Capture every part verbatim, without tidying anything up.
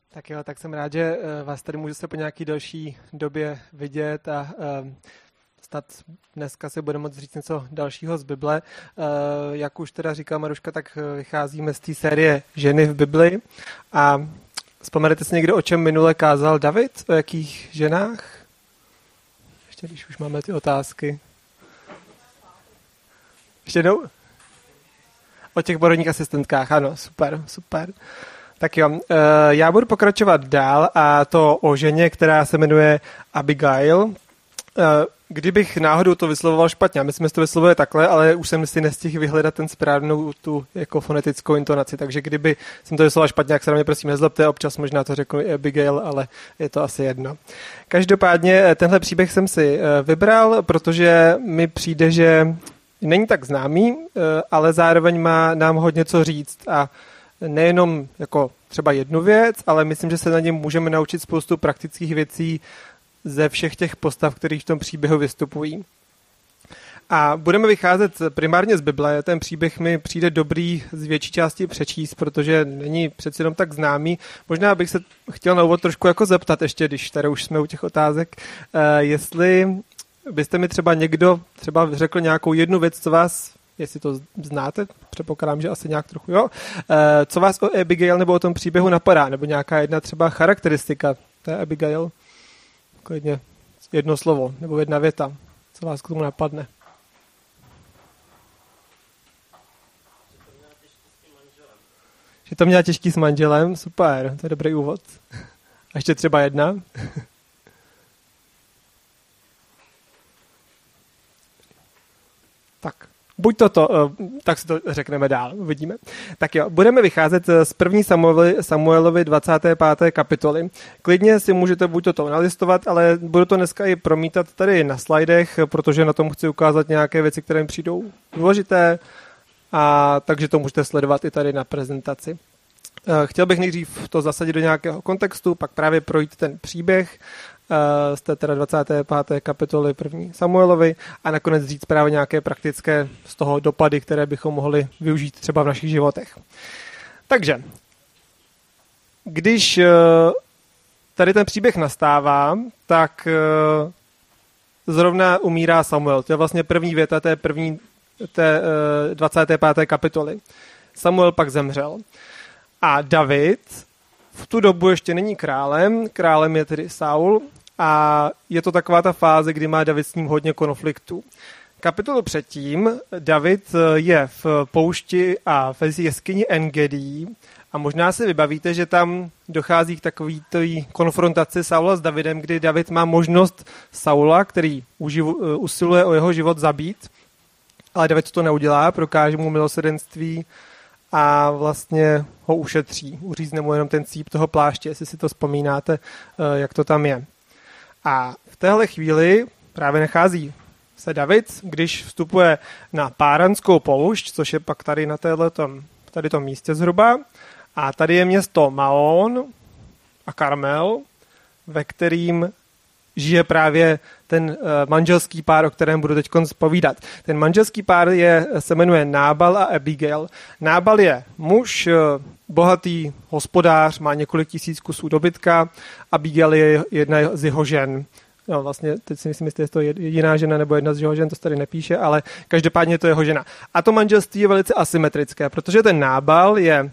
Tak jo, tak jsem rád, že vás tady můžu se po nějaký další době vidět a uh, snad dneska si budeme moct říct něco dalšího z Bible. Uh, jak už teda říká Maruška, tak vycházíme z té série Ženy v Bibli a vzpomenete si někdo, o čem minule kázal David? O jakých ženách? Ještě když už máme ty otázky. Ještě jednou? O těch porodních asistentkách, ano, super, super. Tak jo, já budu pokračovat dál a to o ženě, která se jmenuje Abigail. Kdybych náhodou to vyslovoval špatně, myslím, že to vyslovuje takhle, ale už jsem si nestihl vyhledat ten správnou tu jako fonetickou intonaci, takže kdyby jsem to vyslovoval špatně, jak se na mě prosím nezlobte, občas možná to řeknu i Abigail, ale je to asi jedno. Každopádně tenhle příběh jsem si vybral, protože mi přijde, že není tak známý, ale zároveň má nám hodně co říct a nejenom jako třeba jednu věc, ale myslím, že se na něm můžeme naučit spoustu praktických věcí ze všech těch postav, které v tom příběhu vystupují. A budeme vycházet primárně z Bible. Ten příběh mi přijde dobrý z větší části přečíst, protože není přeci jenom tak známý. Možná bych se chtěl na úvod trošku jako zeptat ještě, když tady už jsme u těch otázek, jestli byste mi třeba někdo třeba řekl nějakou jednu věc, co vás, jestli to znáte, předpokládám, že asi nějak trochu, jo, co vás o Abigail nebo o tom příběhu napadá, nebo nějaká jedna třeba charakteristika té Abigail, klidně jedno slovo, nebo jedna věta, co vás k tomu napadne. Že to měla těžký s manželem, super, to je dobrý úvod. A ještě třeba jedna. Tak, buď toto, tak si to řekneme dál, uvidíme. Tak jo, budeme vycházet z první Samuelovi, Samuelovi dvacáté páté kapitoly. Klidně si můžete buď toto nalistovat, ale budu to dneska i promítat tady na slajdech, protože na tom chci ukázat nějaké věci, které mi přijdou důležité, a takže to můžete sledovat i tady na prezentaci. Chtěl bych nejdřív to zasadit do nějakého kontextu, pak právě projít ten příběh z té teda dvacáté páté kapitoly první Samuelovi a nakonec říct právě nějaké praktické z toho dopady, které bychom mohli využít třeba v našich životech. Takže, když tady ten příběh nastává, tak zrovna umírá Samuel. To je vlastně první věta té první té dvacáté páté kapitoly. Samuel pak zemřel. A David v tu dobu ještě není králem, králem je tedy Saul a je to taková ta fáze, kdy má David s ním hodně konfliktů. Kapitolu předtím David je v poušti a v jeskyni En-Gedi a možná si vybavíte, že tam dochází k takový konfrontaci Saula s Davidem, kdy David má možnost Saula, který uživu, usiluje o jeho život, zabít, ale David to neudělá, prokáže mu milosrdenství a vlastně ho ušetří. Uřízne mu jenom ten cíp toho pláště, jestli si to vzpomínáte, jak to tam je. A v téhle chvíli právě nachází se David, když vstupuje na Páranskou poušť, což je pak tady na téhletom, tady tom místě zhruba. A tady je město Maon a Karmel, ve kterým žije právě ten uh, manželský pár, o kterém budu teď povídat. Ten manželský pár je, se jmenuje Nábal a Abigail. Nábal je muž, uh, bohatý hospodář, má několik tisíc kusů dobytka. Abigail je jedna z jeho žen. No, vlastně, teď si myslím, jestli je to jediná žena nebo jedna z jeho žen, to se tady nepíše, ale každopádně to je jeho žena. A to manželství je velice asymetrické, protože ten Nábal je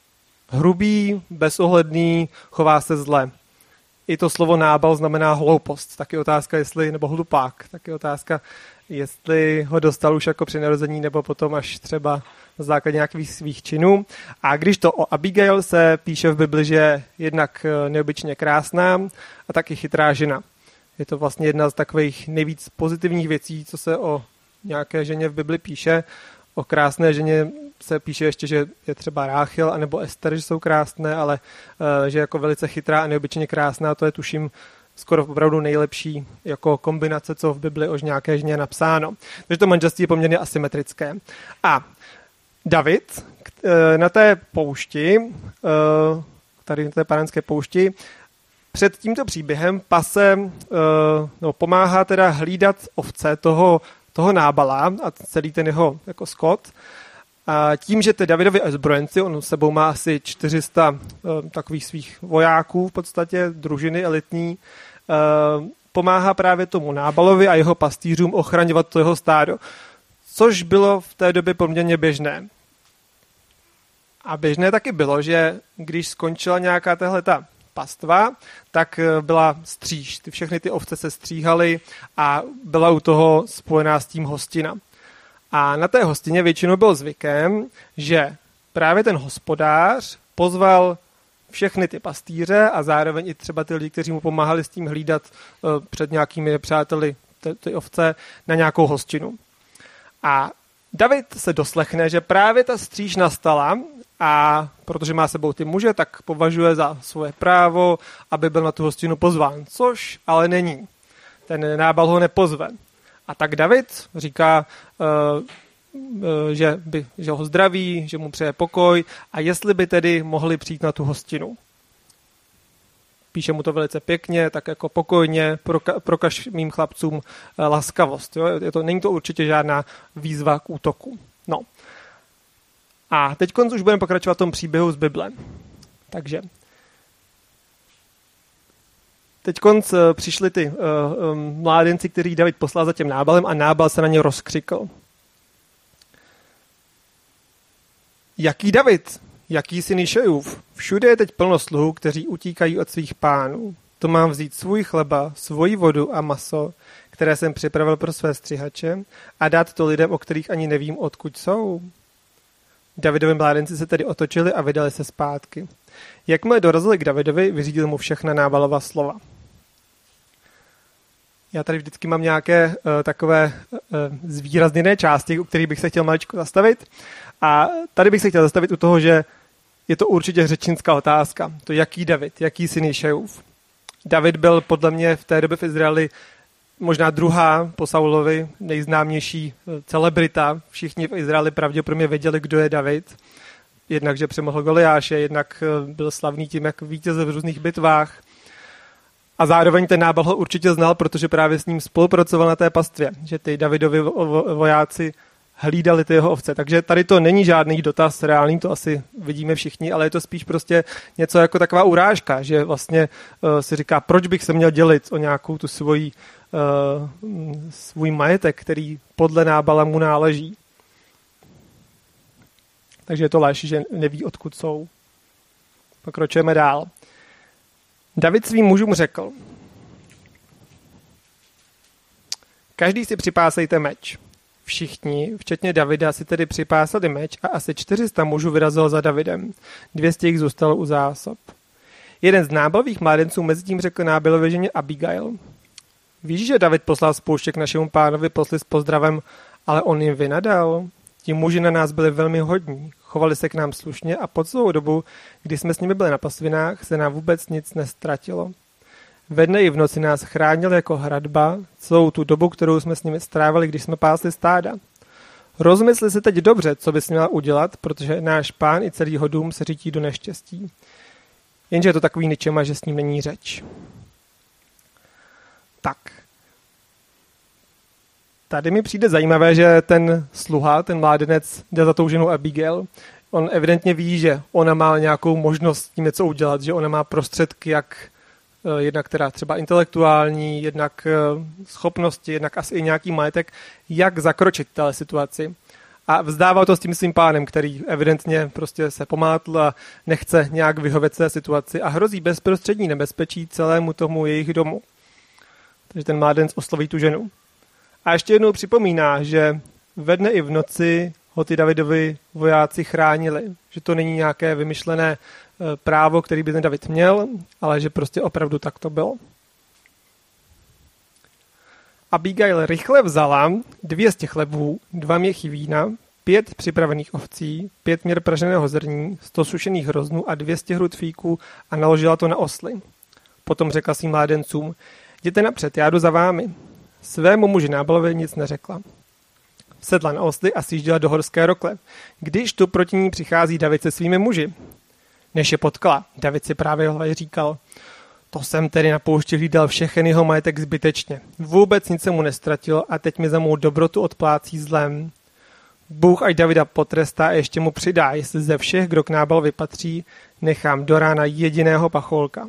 hrubý, bezohledný, chová se zle. I to slovo nábal znamená hloupost. Tak je otázka, jestli, nebo hlupák. Tak je otázka, jestli ho dostal už jako při narození, nebo potom až třeba na základě nějakých svých činů. A když to o Abigail se píše v Bibli, že je jednak neobyčejně krásná a taky chytrá žena. Je to vlastně jedna z takových nejvíc pozitivních věcí, co se o nějaké ženě v Bibli píše. O krásné ženě se píše ještě, že je třeba Ráchel anebo Ester, že jsou krásné, ale uh, že jako velice chytrá a neobyčejně krásná, to je tuším skoro opravdu nejlepší jako kombinace, co v Bibli o nějaké ženě je napsáno. Takže to manželství je poměrně asymetrické. A David uh, na té poušti, uh, tady na té Páranské poušti, před tímto příběhem pase, uh, no, pomáhá teda hlídat ovce toho toho Nábala a celý ten jeho jako skot. A tím, že ty Davidovi ozbrojenci, on s sebou má asi čtyři sta uh, takových svých vojáků, v podstatě družiny elitní, uh, pomáhá právě tomu Nábalovi a jeho pastýřům ochraňovat to jeho stádo, což bylo v té době poměrně běžné. A běžné taky bylo, že když skončila nějaká tahleta pastva, tak byla stříž. Ty všechny ty ovce se stříhaly a byla u toho spojená s tím hostina. A na té hostině většinou byl zvykem, že právě ten hospodář pozval všechny ty pastýře a zároveň i třeba ty lidi, kteří mu pomáhali s tím hlídat uh, před nějakými přáteli ty, ty ovce na nějakou hostinu. A David se doslechne, že právě ta stříž nastala a protože má sebou ty muže, tak považuje za svoje právo, aby byl na tu hostinu pozván, což ale není. Ten Nábal ho nepozve. A tak David říká, uh, uh, že, by, že ho zdraví, že mu přeje pokoj a jestli by tedy mohli přijít na tu hostinu. Píše mu to velice pěkně, tak jako pokojně, proka, prokaž mým chlapcům uh, laskavost. Jo? Je to, není to určitě žádná výzva k útoku. No. A teď už budeme pokračovat v tom příběhu z Bible. Takže teď konc přišli ty uh, um, mládenci, který David poslal za tím Nábalem a Nábal se na ně rozkřikl. Jaký David? Jaký syn Išajův? Všude je teď plno sluhů, kteří utíkají od svých pánů. To mám vzít svůj chleba, svoji vodu a maso, které jsem připravil pro své střihače a dát to lidem, o kterých ani nevím, odkud jsou. Davidovi mládenci se tedy otočili a vydali se zpátky. Jakmile dorazili k Davidovi, vyřídil mu všechna Nábalova slova. Já tady vždycky mám nějaké uh, takové uh, zvýrazněné části, u kterých bych se chtěl maličko zastavit. A tady bych se chtěl zastavit u toho, že je to určitě řečnická otázka. To jaký David, jaký syn Išajův. David byl podle mě v té době v Izraeli možná druhá po Saulovi nejznámější celebrita. Všichni v Izraeli pravděpodobně věděli, kdo je David. Jednak, že přemohl Goliáše, jednak byl slavný tím, jak vítězil v různých bitvách. A zároveň ten Nábal ho určitě znal, protože právě s ním spolupracoval na té pastvě, že ty Davidovi vojáci hlídali ty jeho ovce. Takže tady to není žádný dotaz reálný, to asi vidíme všichni, ale je to spíš prostě něco jako taková urážka, že vlastně uh, si říká, proč bych se měl dělit o nějakou tu svoji, uh, svůj majetek, který podle Nábala mu náleží. Takže je to lež, že neví, odkud jsou. Pokročujeme dál. David svým mužům řekl, každý si připásejte meč. Všichni, včetně Davida, si tedy připásali meč a asi čtyři sta mužů vyrazilo za Davidem. dvě stě jich zůstalo u zásob. Jeden z Nábalových mládenců mezi tím řekl Nábalové ženě Abigail. Víš, že David poslal spouštěk našemu pánovi posly s pozdravem, ale on jim vynadal. Ti muži na nás byli velmi hodní, chovali se k nám slušně a po celou dobu, kdy jsme s nimi byli na pasvinách, se nám vůbec nic nestratilo. Ve dne i v noci nás chránil jako hradba celou tu dobu, kterou jsme s nimi strávili, když jsme pásli stáda. Rozmysli si teď dobře, co bys měla udělat, protože náš pán i celý jeho dům se řítí do neštěstí. Jenže je to takový ničema, že s ním není řeč. Tak. Tady mi přijde zajímavé, že ten sluha, ten mládenec, jde za tou ženou Abigail. On evidentně ví, že ona má nějakou možnost s tím něco udělat, že ona má prostředky, jak jednak teda třeba intelektuální, jednak schopnosti, jednak asi i nějaký majetek, jak zakročit téhle situaci. A vzdává to s tím svým pánem, který evidentně prostě se pomátl a nechce nějak vyhovět té situaci a hrozí bezprostřední nebezpečí celému tomu jejich domu. Takže ten mládenec osloví tu ženu. A ještě jednou připomíná, že ve dne i v noci ho ty Davidovi vojáci chránili. Že to není nějaké vymyšlené právo, který by ten David měl, ale že prostě opravdu tak to bylo. Abigail rychle vzala dvě stě chlebů, dva měchy vína, pět připravených ovcí, pět měr praženého zrní, sto sušených hroznů a dvě stě hrudfíků a naložila to na osly. Potom řekla svým mládencům, jděte napřed, já jdu za vámi. Svému muži Nábalovi nic neřekla. Sedla na osly a sjížděla do horské rokle, když tu proti ní přichází David se svými muži. Než je potkala, David si právě hlavě říkal, to jsem tedy na poušti hlídal všechen jeho majetek zbytečně. Vůbec nic se mu nestratilo a teď mi za mou dobrotu odplácí zlem. Bůh ať Davida potrestá a ještě mu přidá, jestli ze všech, kdo k Nábalovi patří, nechám do rána jediného pacholka.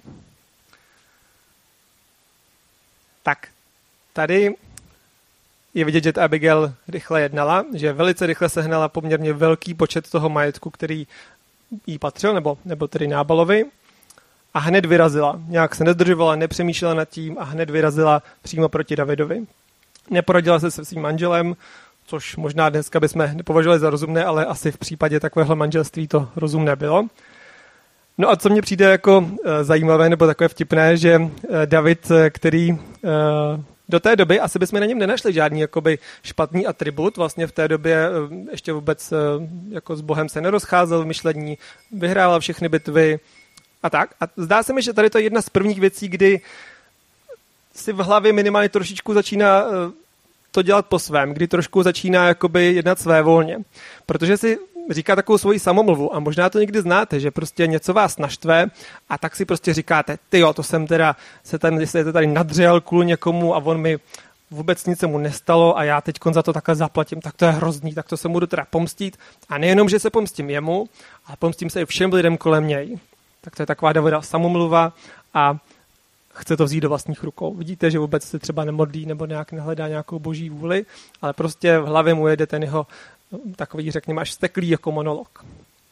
Tak, tady je vidět, že Abigail rychle jednala, že velice rychle sehnala poměrně velký počet toho majetku, který jí patřil, nebo, nebo tedy Nábalovi, a hned vyrazila. Nějak se nezdržovala, nepřemýšlela nad tím a hned vyrazila přímo proti Davidovi. Neporadila se se svým manželem, což možná dneska bychom nepovažovali za rozumné, ale asi v případě takového manželství to rozumné bylo. No a co mně přijde jako e, zajímavé nebo takové vtipné, že e, David, který e, do té doby asi bychom na něm nenašli žádný jakoby špatný atribut, vlastně v té době e, ještě vůbec e, jako s Bohem se nerozcházel v myšlení, vyhrával všechny bitvy a tak. A zdá se mi, že tady to je jedna z prvních věcí, kdy si v hlavě minimálně trošičku začíná e, to dělat po svém, kdy trošku začíná jakoby jednat svévolně. Protože si říká takovou svoji samomluvu a možná to někdy znáte, že prostě něco vás naštve a tak si prostě říkáte, tyjo, to jsem teda se tady, se tady nadřel kvůli někomu a on mi vůbec nic se mu nestalo a já teď za to takhle zaplatím, tak to je hrozný, tak to se budu teda pomstít. A nejenom, že se pomstím jemu, ale pomstím se i všem lidem kolem něj. Tak to je taková Davida samomluva a chce to vzít do vlastních rukou. Vidíte, že vůbec se třeba nemodlí nebo nějak nehledá nějakou boží vůli, ale prostě v hlavě mu jede ten jeho takový, řekněme, až steklý jako monolog.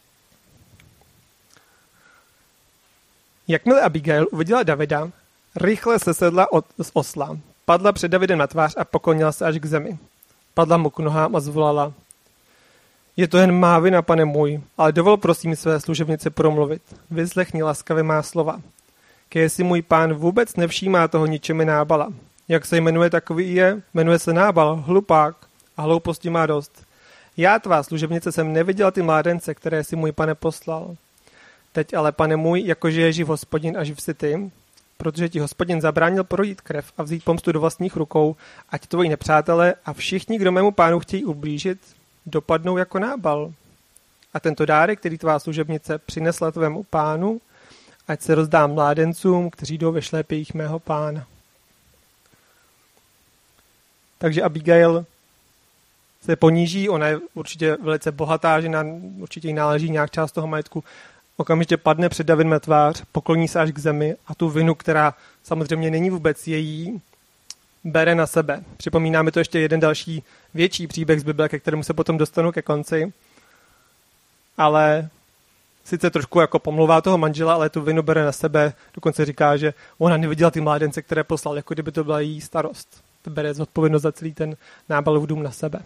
Jakmile Abigail uviděla Davida, rychle se sedla od, z osla, padla před Davidem na tvář a poklonila se až k zemi. Padla mu k nohám a zvolala: Je to jen má vina, pane můj, ale dovol prosím své služebnici promluvit. Vyslechni laskavě má slova. Kéž si můj pán vůbec nevšímá toho ničemi Nábala. Jak se jmenuje, takový je, jmenuje se Nábal, hlupák, a hlouposti má dost. Já, tvá služebnice, jsem neviděla ty mládence, které si můj pane poslal. Teď ale, pane můj, jakože je živ Hospodin a živ si ty, protože ti Hospodin zabránil projít krev a vzít pomstu do vlastních rukou, ať tvoji nepřátelé a všichni, kdo mému pánu chtějí ublížit, dopadnou jako Nábal. A tento dárek, který tvá služebnice přinesla tvému pánu, ať se rozdá mládencům, kteří jdou ve šlépějích mého pána. Takže Abigail se poníží, ona je určitě velice bohatá žena, určitě jí náleží nějak část toho majetku, okamžitě padne před Davidem na tvář, pokloní se až k zemi a tu vinu, která samozřejmě není vůbec její, bere na sebe. Připomíná mi to ještě jeden další větší příběh z Bible, ke kterému se potom dostanu ke konci, ale sice trošku jako pomluvá toho manžela, ale tu vinu bere na sebe, dokonce říká, že ona neviděla ty mládence, které poslal, jako kdyby to byla její starost. Bere zodpovědnost za celý ten Nábalův dům na sebe.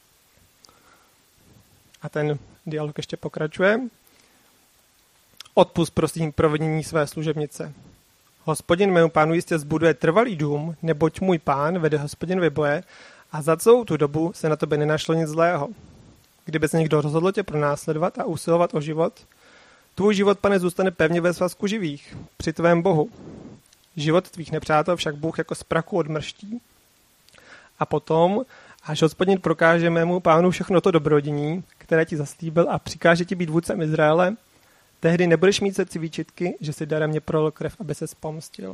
A ten dialog ještě pokračuje. Odpusť prosím provinění své služebnice. Hospodin mému pánu jistě zbuduje trvalý dům, neboť můj pán vede Hospodinovi boje a za celou tu dobu se na tobě nenašlo nic zlého. Kdyby se někdo rozhodl tě pronásledovat a usilovat o život, tvůj život, pane, zůstane pevně ve svazku živých, při tvém Bohu. Život tvých nepřátel však Bůh jako z prachu odmrští. A potom, až Hospodin prokáže mému pánu všechno to dobrodění, které ti zaslíbil a přikáže ti být vůdcem Izraele, tehdy nebudeš mít srdci výčitky, že si daremně prolil krev, aby se pomstil.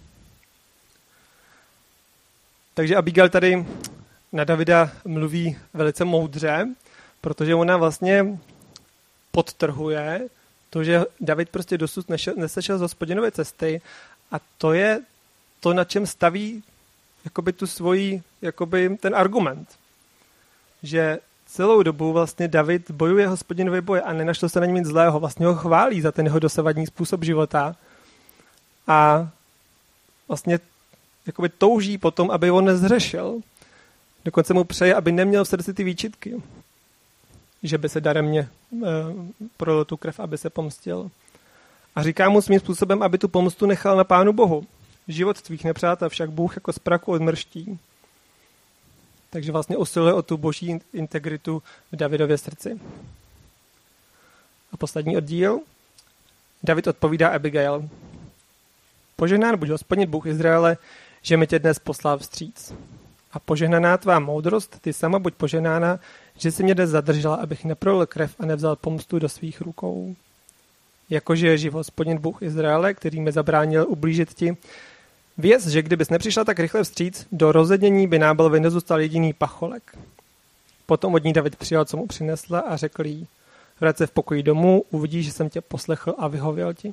Takže Abigail tady na Davida mluví velice moudře, protože ona vlastně podtrhuje to, že David prostě dosud nesešel z Hospodinovy cesty a to je to, na čem staví jakoby tu svoji, jakoby ten argument. Že celou dobu vlastně David bojuje Hospodinovi boje a nenašlo se na něm nic zlého. Vlastně ho chválí za ten jeho dosavadní způsob života a vlastně jakoby touží potom, aby ho nezřešil. Dokonce mu přeje, aby neměl v srdci ty výčitky, že by se daremně e, prolil tu krev, aby se pomstil. A říká mu svým způsobem, aby tu pomstu nechal na Pánu Bohu. Život tvých nepřátel však Bůh jako z prachu odmrští. Takže vlastně usiluje o tu boží integritu v Davidově srdci. A poslední oddíl. David odpovídá Abigail. Požehnán buď Hospodin Bůh Izraele, že mi tě dnes poslal vstříc. A požehnaná tvá moudrost, ty sama buď požehnána, že si mě dnes zadržela, abych neprolil krev a nevzal pomstu do svých rukou. Jakože je živ Hospodin Bůh Izraele, který mi zabránil ublížit ti, věz, že kdybys nepřišla tak rychle vstříc, do rozednění by Nábalovi nezůstal jediný pacholek. Potom od ní David přijal, co mu přinesla a řekl jí, vrať se v pokoji domů, uvidíš, že jsem tě poslechl a vyhověl ti.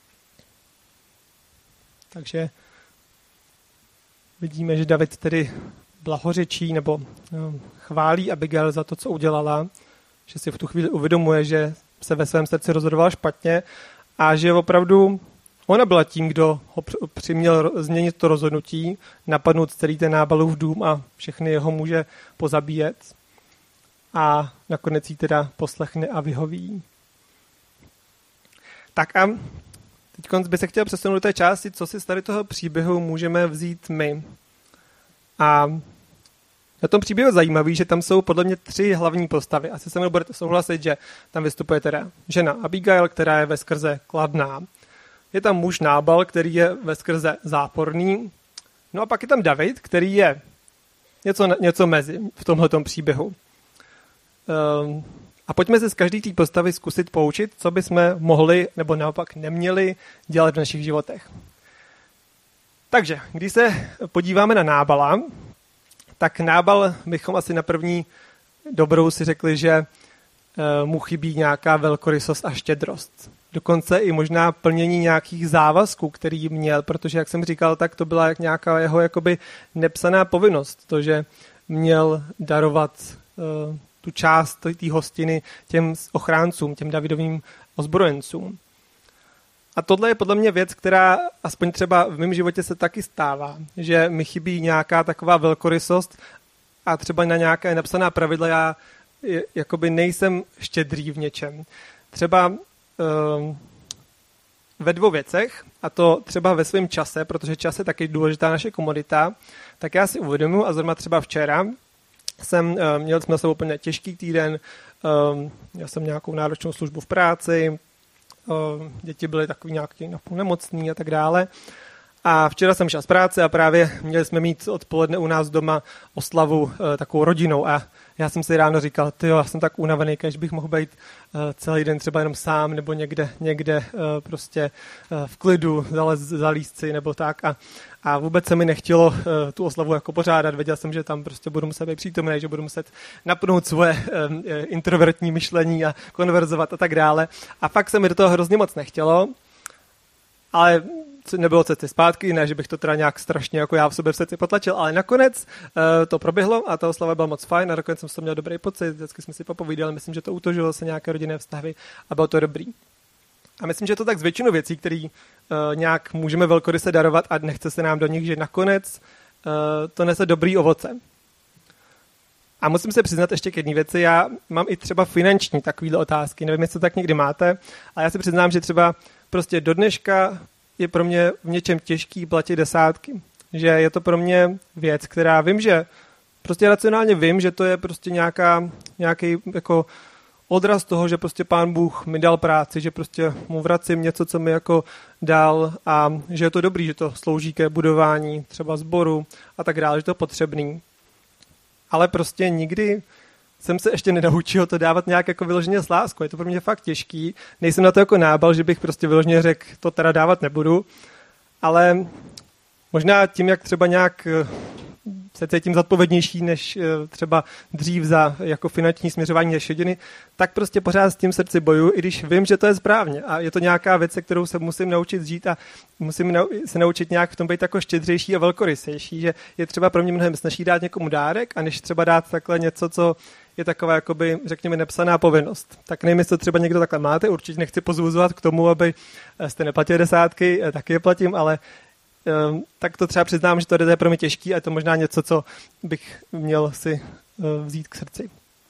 Takže vidíme, že David tedy blahořečí nebo no, chválí Abigail za to, co udělala, že si v tu chvíli uvědomuje, že se ve svém srdci rozhodoval špatně a že opravdu ona byla tím, kdo ho přiměl změnit to rozhodnutí, napadnout celý ten Nábalův dům a všechny jeho muže pozabíjet. A nakonec jí teda poslechne a vyhoví. Tak a teď by se chtěl přesunout do té části, co si z tady toho příběhu můžeme vzít my. A na tom příběhu je zajímavý, že tam jsou podle mě tři hlavní postavy. Asi se mnou budete souhlasit, že tam vystupuje teda žena Abigail, která je veskrze kladná. Je tam muž Nábal, který je veskrze záporný. No a pak je tam David, který je něco, něco mezi v tomhletom příběhu. Um, a pojďme se z každé té postavy zkusit poučit, co bychom mohli nebo naopak neměli dělat v našich životech. Takže, když se podíváme na Nábala, tak Nábal bychom asi na první dobrou si řekli, že uh, mu chybí nějaká velkorysost a štědrost. Dokonce i možná plnění nějakých závazků, který měl, protože, jak jsem říkal, tak to byla nějaká jeho jakoby nepsaná povinnost, to, že měl darovat uh, tu část té hostiny těm ochráncům, těm Davidovým ozbrojencům. A tohle je podle mě věc, která aspoň třeba v mém životě se taky stává, že mi chybí nějaká taková velkorysost a třeba na nějaké napsaná pravidla já jakoby nejsem štědrý v něčem. Třeba uh, ve dvou věcech, a to třeba ve svém čase, protože čas je taky důležitá naše komodita, tak já si uvědomuji, a zrovna třeba včera, jsem, měl jsme se úplně těžký týden, měl jsem nějakou náročnou službu v práci, děti byly takový nějaký napůl nemocný a tak dále. A včera jsem šel z práce a právě měli jsme mít odpoledne u nás doma oslavu takovou rodinou a já jsem si ráno říkal, tyjo, já jsem tak unavený, když bych mohl být celý den třeba jenom sám nebo někde, někde prostě v klidu zalízt si nebo tak a, a vůbec se mi nechtělo tu oslavu jako pořádat. Věděl jsem, že tam prostě budu muset být přítomný, že budu muset napnout svoje introvertní myšlení a konverzovat a tak dále. A fakt se mi do toho hrozně moc nechtělo, ale nebylo cesty zpátky, ne, že bych to teda nějak strašně jako já v sobě v srdci potlačil, ale nakonec uh, to proběhlo a ta oslava byla moc fajn a nakonec jsem z toho měl dobrý pocit, vždycky jsme si popovídali, myslím, že to utožilo se nějaké rodinné vztahy a bylo to dobrý. A myslím, že to tak z většinu věcí, které uh, nějak můžeme velkoryse darovat a nechce se nám do nich, že nakonec uh, to nese dobrý ovoce. A musím se přiznat ještě k jedné věci, já mám i třeba finanční takovýhle otázky, nevím, jestli to tak někdy máte, ale já si přiznám, že třeba prostě do dneška je pro mě v něčem těžký platit desátky. Že je to pro mě věc, která vím, že prostě racionálně vím, že to je prostě nějaká, nějaký jako odraz toho, že prostě Pán Bůh mi dal práci, že prostě mu vracím něco, co mi jako dal a že je to dobrý, že to slouží ke budování třeba sboru a tak dále, že to je potřebný. Ale prostě nikdy jsem se ještě nenaučil to dávat nějak jako vyloženě s láskou. Je to pro mě fakt těžký. Nejsem na to jako Nábal, že bych prostě vyloženě řekl, to teda dávat nebudu. Ale možná tím, jak třeba nějak se cítím zodpovědnější než třeba dřív za jako finanční směřování šediny, tak prostě pořád s tím srdci bojuju, i když vím, že to je správně. A je to nějaká věc, kterou se musím naučit žít a musím se naučit nějak v tom být jako štědřejší a velkorysejší, že je třeba pro mě mnohem snazší dát někomu dárek, a než třeba dát takhle něco, co je taková, jakoby, řekněme, nepsaná povinnost. Tak nevím, jestli to třeba někdo takhle máte, určitě nechci pozvuzovat k tomu, aby jste neplatili desátky, taky je platím, ale um, tak to třeba přiznám, že to je pro mě těžký a je to možná něco, co bych měl si uh, vzít k srdci.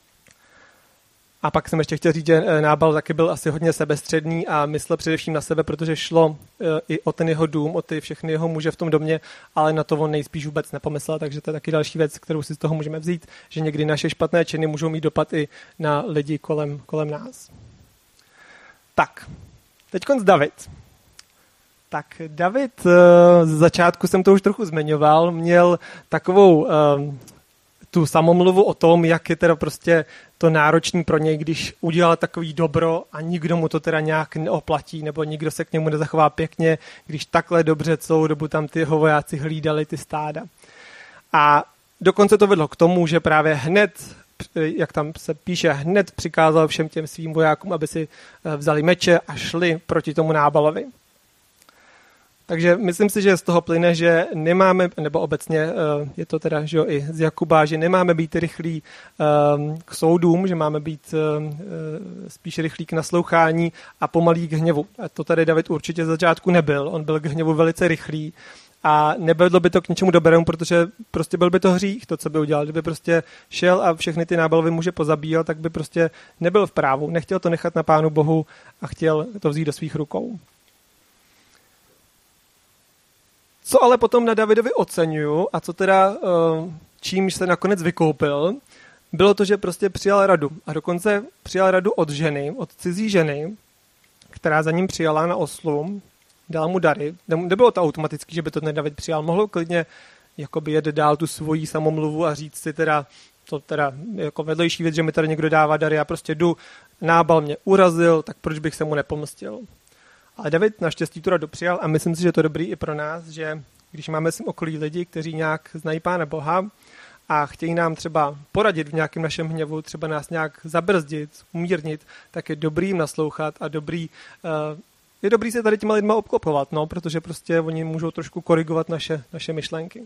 A pak jsem ještě chtěl říct, že Nábal taky byl asi hodně sebestředný a myslel především na sebe, protože šlo uh, i o ten jeho dům, o ty všechny jeho muže v tom domě, ale na to on nejspíš vůbec nepomyslel, takže to je taky další věc, kterou si z toho můžeme vzít, že někdy naše špatné činy můžou mít dopad i na lidi kolem, kolem nás. Tak, teďkonc David. Tak David, uh, z začátku jsem to už trochu zmiňoval, měl takovou uh, tu samomluvu o tom, jak je teda prostě to náročný pro něj, když udělal takový dobro a nikdo mu to teda nějak neoplatí, nebo nikdo se k němu nezachová pěkně, když takhle dobře celou dobu tam ty jeho vojáci hlídali ty stáda. A dokonce to vedlo k tomu, že právě hned jak tam se píše, hned přikázal všem těm svým vojákům, aby si vzali meče a šli proti tomu Nábalovi. Takže myslím si, že z toho plyne, že nemáme, nebo obecně je to teda že jo, i z Jakuba, že nemáme být rychlí k soudům, že máme být spíš rychlí k naslouchání a pomalý k hněvu. A to tady David určitě z začátku nebyl. On byl k hněvu velice rychlý a nevedlo by to k něčemu dobrému, protože prostě byl by to hřích, to, co by udělal. Kdyby prostě šel a všechny ty Nábalovy muže pozabíjel, tak by prostě nebyl v právu. Nechtěl to nechat na Pánu Bohu a chtěl to vzít do svých rukou. Co ale potom na Davidovi oceňuju a co teda čímž se nakonec vykoupil, bylo to, že prostě přijal radu. A dokonce přijal radu od ženy, od cizí ženy, která za ním přijala na oslu, dala mu dary. Nebylo to automaticky, že by to ten David přijal. Mohl klidně jakoby jet dál tu svoji samomluvu a říct si teda, to teda jako vedlejší věc, že mi tady někdo dává dary, já prostě jdu, Nábal mě urazil, tak proč bych se mu nepomstil. Ale David naštěstí tu radu přijal a myslím si, že to je dobrý i pro nás, že když máme svým okolí lidi, kteří nějak znají Pána Boha a chtějí nám třeba poradit v nějakém našem hněvu, třeba nás nějak zabrzdit, umírnit, tak je dobrý jim naslouchat a dobrý, uh, je dobrý se tady těma lidma obklopovat, no, protože prostě oni můžou trošku korigovat naše, naše myšlenky.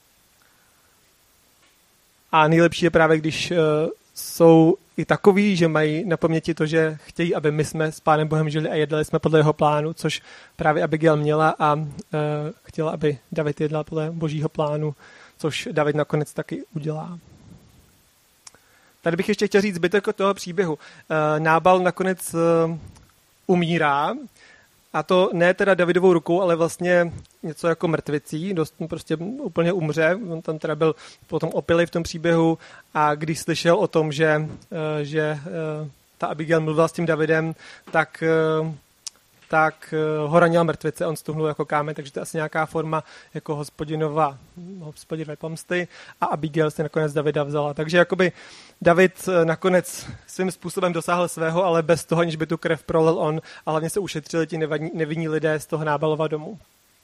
A nejlepší je právě, když uh, jsou i takový, že mají na paměti to, že chtějí, aby my jsme s Pánem Bohem žili a jednali jsme podle jeho plánu, což právě Abigail měla a uh, chtěla, aby David jednal podle božího plánu, což David nakonec taky udělá. Tady bych ještě chtěl říct zbytek toho příběhu. Uh, Nábal nakonec uh, umírá, a to ne teda Davidovou rukou, ale vlastně něco jako mrtvicí, dost prostě úplně umře. On tam teda byl potom opilý v tom příběhu a když slyšel o tom, že, že ta Abigail mluvila s tím Davidem, tak, tak ho ranila mrtvice, on stuhnul jako kámen, takže to je asi nějaká forma jako hospodinova, hospodinové pomsty a Abigail si nakonec Davida vzala. Takže jakoby David nakonec svým způsobem dosáhl svého, ale bez toho, aniž by tu krev prolil on, a hlavně se ušetřili ti nevinní lidé z toho Nábalova domu.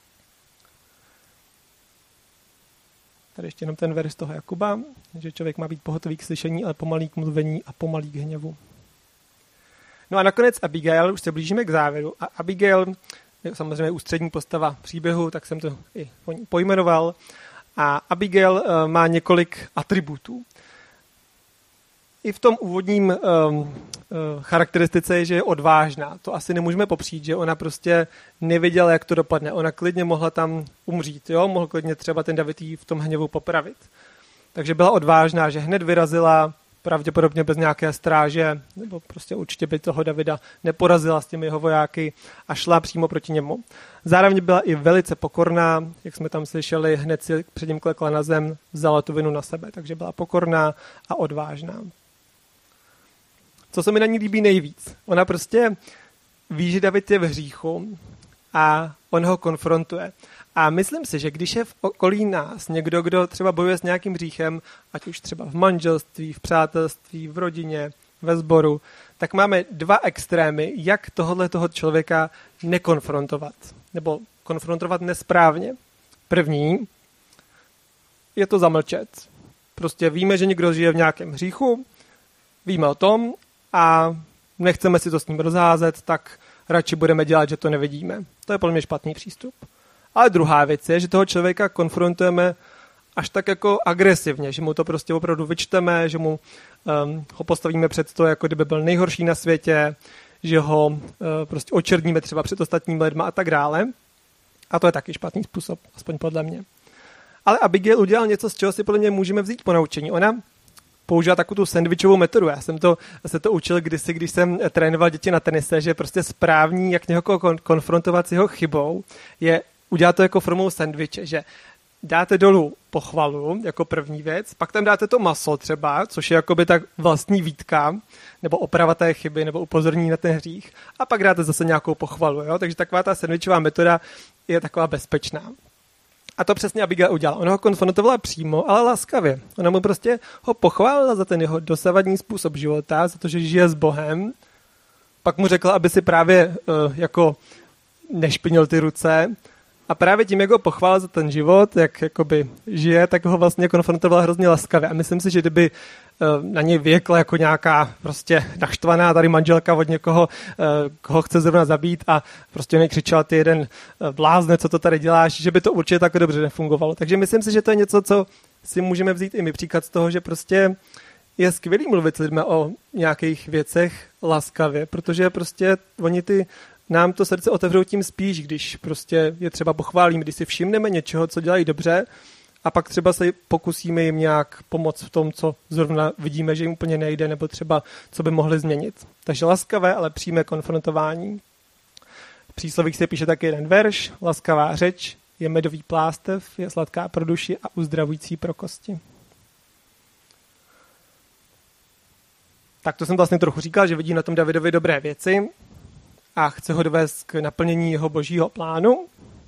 Tady ještě jenom ten verš toho Jakuba, že člověk má být pohotový k slyšení, ale pomalý k mluvení a pomalý k hněvu. No a nakonec Abigail, už se blížíme k závěru, a Abigail je samozřejmě ústřední postava příběhu, tak jsem to i pojmenoval. A Abigail má několik atributů. I v tom úvodním um, uh, charakteristice je, že je odvážná. To asi nemůžeme popřít, že ona prostě nevěděla, jak to dopadne. Ona klidně mohla tam umřít, jo? Mohl klidně třeba ten David jí v tom hněvu popravit. Takže byla odvážná, že hned vyrazila, pravděpodobně bez nějaké stráže, nebo prostě určitě by toho Davida neporazila s těmi jeho vojáky a šla přímo proti němu. Zároveň byla i velice pokorná, jak jsme tam slyšeli, hned si před ním klekla na zem, vzala tu vinu na sebe, takže byla pokorná a odvážná. Co se mi na ní líbí nejvíc? Ona prostě ví, že David je v hříchu a on ho konfrontuje. A myslím si, že když je v okolí nás někdo, kdo třeba bojuje s nějakým hříchem, ať už třeba v manželství, v přátelství, v rodině, ve sboru, tak máme dva extrémy, jak tohohle toho člověka nekonfrontovat. Nebo konfrontovat nesprávně. První je to zamlčet. Prostě víme, že někdo žije v nějakém hříchu, víme o tom a nechceme si to s ním rozházet, tak radši budeme dělat, že to nevidíme. To je podle mě špatný přístup. Ale druhá věc je, že toho člověka konfrontujeme až tak jako agresivně, že mu to prostě opravdu vyčteme, že mu um, ho postavíme před to, jako kdyby byl nejhorší na světě, že ho uh, prostě očerníme třeba před ostatními lidma a tak dále. A to je taky špatný způsob, aspoň podle mě. Ale Abigail udělal něco, z čeho si podle mě můžeme vzít ponaučení. Ona použila takovou tu sandwichovou metodu. Já jsem to, se to učil kdysi, když jsem trénoval děti na tenise, že prostě správný, jak někoho konfrontovat s jeho chybou, je udělat to jako formou sandviče, že dáte dolů pochvalu jako první věc, pak tam dáte to maso třeba, což je jakoby tak vlastní výtka, nebo oprava té chyby, nebo upozornění na ten hřích, a pak dáte zase nějakou pochvalu. Jo? Takže taková ta sandwichová metoda je taková bezpečná. A to přesně Abigail udělala. Ona ho konfrontovala přímo, ale laskavě. Ona mu prostě ho pochválila za ten jeho dosavadní způsob života, za to, že žije s Bohem. Pak mu řekla, aby si právě uh, jako nešpinil ty ruce A právě tím, jak ho pochválil za ten život, jak jakoby žije, tak ho vlastně konfrontoval hrozně laskavě. A myslím si, že kdyby na něj vyjekla jako nějaká prostě naštvaná tady manželka od někoho, koho chce zrovna zabít a prostě nekřičela ty jeden blázne, co to tady děláš, že by to určitě tak dobře nefungovalo. Takže myslím si, že to je něco, co si můžeme vzít i my příklad z toho, že prostě je skvělý mluvit s lidmi o nějakých věcech laskavě, protože prostě oni ty nám to srdce otevřou tím spíš, když prostě je třeba pochválíme, když si všimneme něčeho, co dělají dobře, a pak třeba se pokusíme jim nějak pomoct v tom, co zrovna vidíme, že jim úplně nejde, nebo třeba co by mohli změnit. Takže laskavé, ale přímé konfrontování. V příslovích se píše taky jeden verš. Laskavá řeč je medový plástev, je sladká pro duši a uzdravující pro kosti. Tak to jsem vlastně trochu říkal, že vidím na tom Davidovi dobré věci a chce ho dovést k naplnění jeho božího plánu.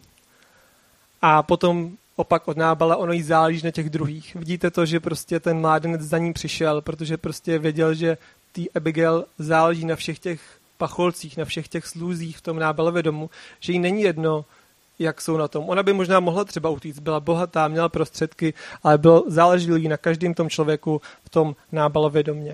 A potom opak od Nábala, ono jí záleží na těch druhých. Vidíte to, že prostě ten mládenec za ním přišel, protože prostě věděl, že tý Abigail záleží na všech těch pacholcích, na všech těch slůzích v tom Nábalově domu, že jí není jedno, jak jsou na tom. Ona by možná mohla třeba utíct, byla bohatá, měla prostředky, ale bylo, záleželo jí na každém tom člověku v tom Nábalově domě.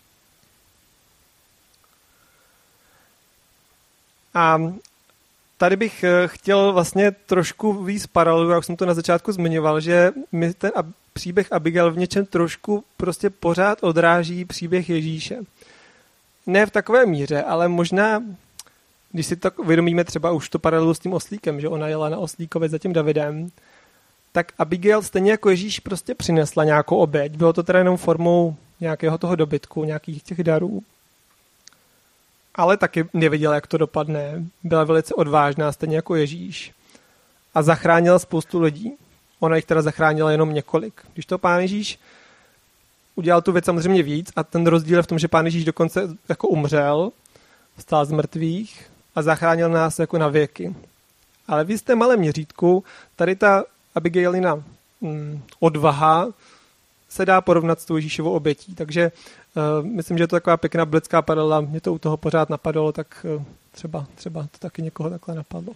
A tady bych chtěl vlastně trošku víc paralelu, jak jsem to na začátku zmiňoval, že mi ten příběh Abigail v něčem trošku prostě pořád odráží příběh Ježíše. Ne v takové míře, ale možná, když si tak uvědomíme třeba už to paralelu s tím oslíkem, že ona jela na oslíkovi za tím Davidem, tak Abigail stejně jako Ježíš prostě přinesla nějakou oběť. Bylo to teda jenom formou nějakého toho dobytku, nějakých těch darů. Ale taky nevěděla, jak to dopadne. Byla velice odvážná, stejně jako Ježíš. A zachránila spoustu lidí. Ona jich teda zachránila jenom několik. Když to pán Ježíš udělal tu věc samozřejmě víc a ten rozdíl je v tom, že pán Ježíš dokonce jako umřel, vstal z mrtvých a zachránil nás jako na věky. Ale v jistém malém měřítku tady ta Abigailina mm, odvaha se dá porovnat s tou Ježíšovou obětí. Takže uh, myslím, že je to taková pěkná biblická paralela. Mě to u toho pořád napadlo, tak uh, třeba, třeba to taky někoho takhle napadlo.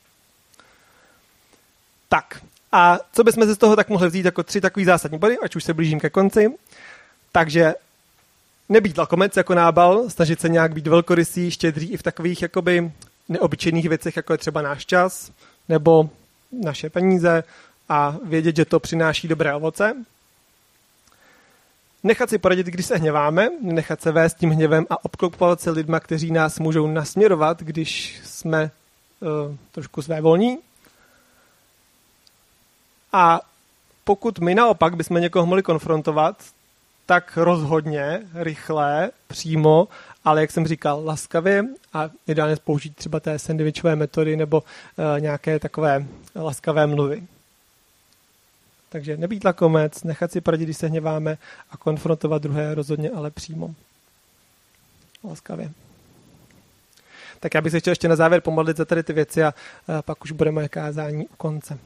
Tak, a co bychom si z toho tak mohli vzít jako tři takový zásadní body, ať už se blížím ke konci. Takže nebýt lakomec jako Nábal, snažit se nějak být velkorysý, štědrý i v takových jakoby neobyčejných věcech, jako je třeba náš čas nebo naše peníze a vědět, že to přináší dobré ovoce. Nechat si poradit, když se hněváme, nechat se vést tím hněvem a obklopovat se lidma, kteří nás můžou nasměrovat, když jsme uh, trošku svévolní. A pokud my naopak bychom někoho mohli konfrontovat, tak rozhodně, rychle, přímo, ale jak jsem říkal, laskavě a ideálně použít třeba té sandwichové metody nebo uh, nějaké takové laskavé mluvy. Takže nebýt lakomec, nechat si poradit, když se hněváme a konfrontovat druhé rozhodně, ale přímo. Laskavě. Tak já bych se chtěl ještě na závěr pomodlit za tady ty věci a, a pak už bude moje kázání u konce.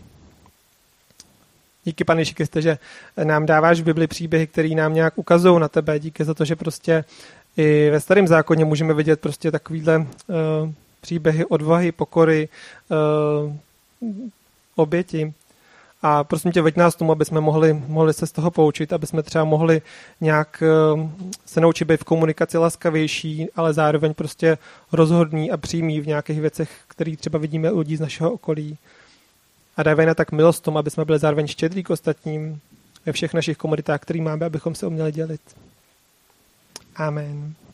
Díky, Pane Ježíši Kriste, že nám dáváš v Bibli příběhy, které nám nějak ukazují na tebe. Díky za to, že prostě i ve Starém zákoně můžeme vidět prostě takovýhle uh, příběhy odvahy, pokory, uh, oběti. A prosím tě, veď nás tomu, aby jsme mohli, mohli se z toho poučit, aby jsme třeba mohli nějak uh, se naučit být v komunikaci laskavější, ale zároveň prostě rozhodný a přímý v nějakých věcech, které třeba vidíme u lidí z našeho okolí. A dávej na tak milost tomu, aby jsme byli zároveň štědrý k ostatním ve všech našich komunitách, které máme, abychom se uměli dělit. Amen.